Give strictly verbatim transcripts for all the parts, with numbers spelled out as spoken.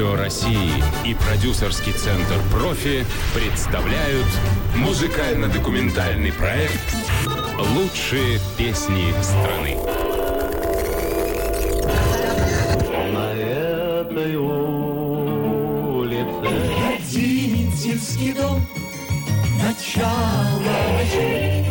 Радио России и продюсерский центр «Профи» представляют музыкально-документальный проект «Лучшие песни страны». На этой улице Родительский дом, начало ночей.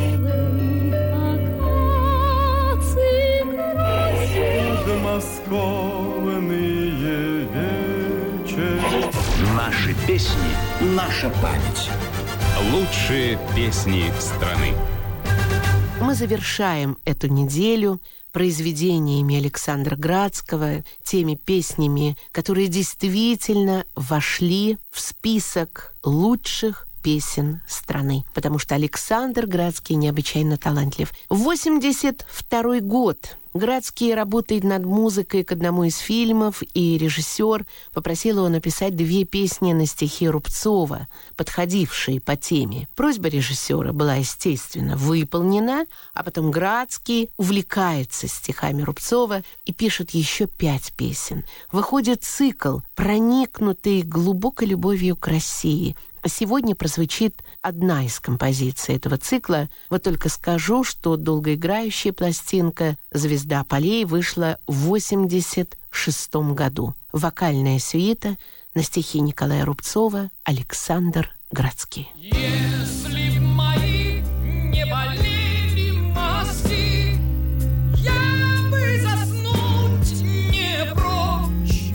Подмосковные вечери. Наши песни, наша память. Лучшие песни страны. Мы завершаем эту неделю произведениями Александра Градского, теми песнями, которые действительно вошли в список лучших песен страны, потому что Александр Градский необычайно талантлив. восемьдесят второй год. Градский работает над музыкой к одному из фильмов, и режиссер попросил его написать две песни на стихи Рубцова, подходившие по теме. Просьба режиссера была, естественно, выполнена, а потом Градский увлекается стихами Рубцова и пишет еще пять песен. Выходит цикл, проникнутый глубокой любовью к России. Сегодня прозвучит одна из композиций этого цикла. Вот только скажу, что долгоиграющая пластинка «Звезда полей» вышла в восемьдесят шестом году. Вокальная сюита на стихи Николая Рубцова, Александр Градский. Если б мои не болели мозги, я бы заснуть не прочь.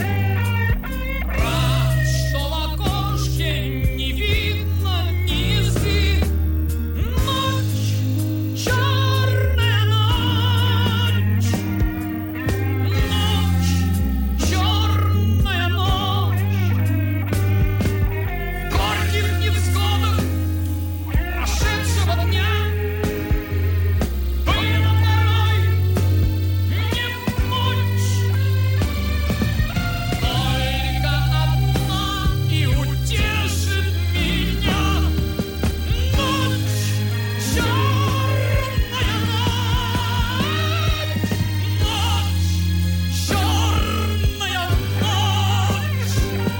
Рад, что в окошке не видно низги. Ночь, черная ночь. Ночь, черная ночь. В горьких невзгодах прошедшего дня было порой не в мочь. Только одна и утешит меня ночь, черная ночь. Ночь, черная ночь.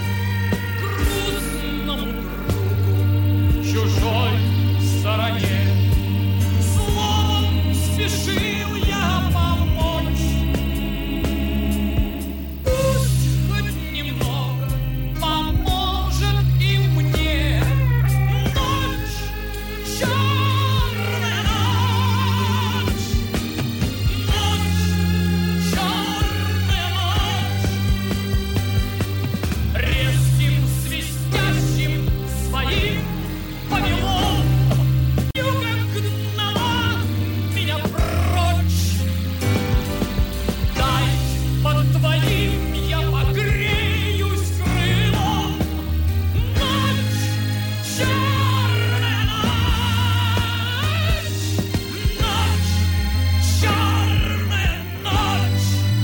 Грустному другу чужой стороне словом спешил я помочь. Пусть хоть немного поможет и мне ночь, черная ночь. Ночь, черная ночь. Резким свистящим своим повелом юга гнала меня прочь. Дай под твоим я погреюсь крылом. Ночь, черная ночь. Ночь, черная ночь.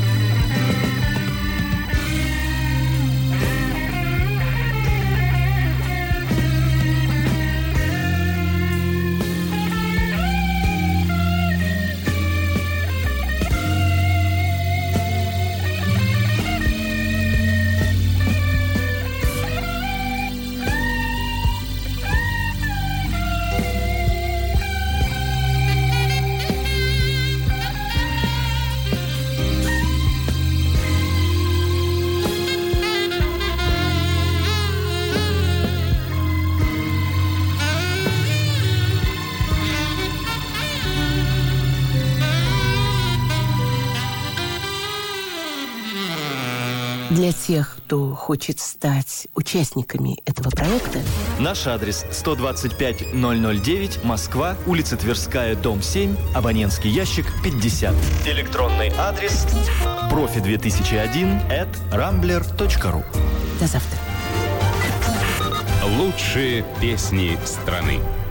Для тех, кто хочет стать участниками этого проекта, Наш адрес сто двадцать пять ноль ноль девять, Москва, улица Тверская, дом семь, абонентский ящик пятьдесят. Электронный адрес профи две тысячи один at rambler точка ру. до завтра. Лучшие песни страны.